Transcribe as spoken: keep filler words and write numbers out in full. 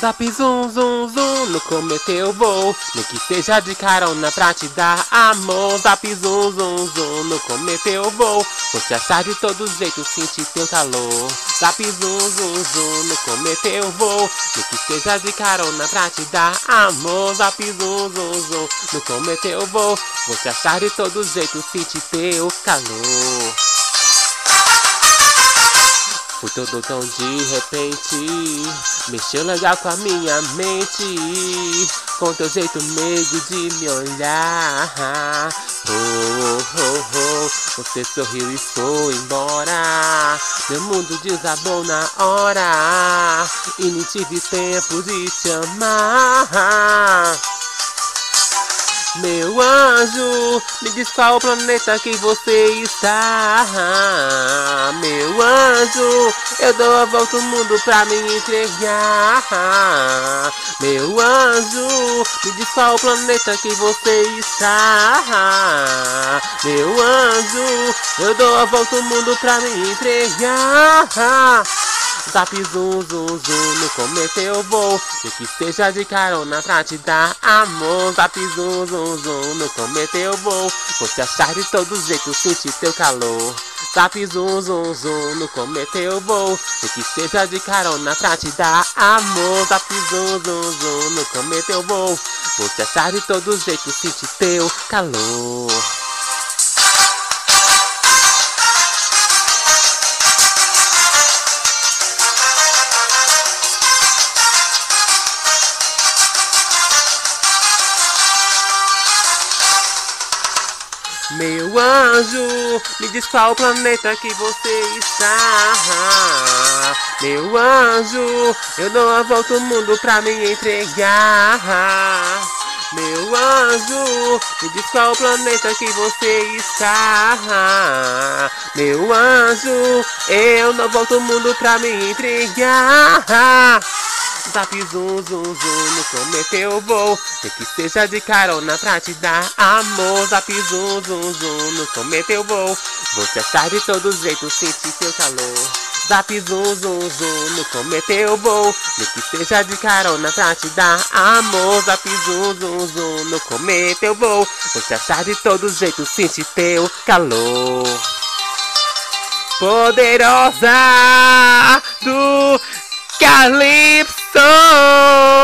Zap zum zum zum, no cometa eu vou, nem que seja de carona pra te dar amor. Zap zum zum zum, no cometa eu vou, vou te achar de todo jeito, sentir teu calor. Zap zum zum zum, no cometa eu vou, nem que seja de carona pra te dar amor. Zap zum zum zum, no cometa eu vou, vou te achar de todo jeito, sentir teu calor. Foi tudo tão de repente, mexeu legal com a minha mente, com teu jeito meigo de me olhar. Oh, oh, oh, você sorriu e foi embora, meu mundo desabou na hora, e nem tive tempo de te amar. Meu anjo, me diz qual planeta que você está. Meu anjo, eu dou a volta ao mundo pra me entregar. Meu anjo, me diz qual planeta que você está. Meu anjo, eu dou a volta ao mundo pra me entregar. Zap zum zum zum, no cometa eu vou, nem que seja de carona pra te dar amor. Zap zum zum zum, no cometa eu vou, vou te achar de todo jeito, sentir teu calor. Zap zum zum zum, no cometa eu vou, nem que seja de carona pra te dar amor. Zap zum zum zum, no cometa eu vou, vou te achar de todo jeito, sentir teu calor. Meu anjo, me diz qual planeta que você está. Meu anjo, eu dou a volta ao mundo pra me entregar. Meu anjo, me diz qual planeta que você está. Meu anjo, eu não volto ao mundo pra me entregar. Zap zum zum zum, no cometa eu vou, nem que seja de carona pra te dar amor. Zap zum zum zum, no cometa eu vou, vou te achar de todo jeito, sentir teu calor. Zap zum zum zum, no cometa eu vou, nem que seja de carona pra te dar amor. Zap zum zum zum, no cometa eu vou, vou te achar de todo jeito, sentir teu calor. Poderosa do Calypso.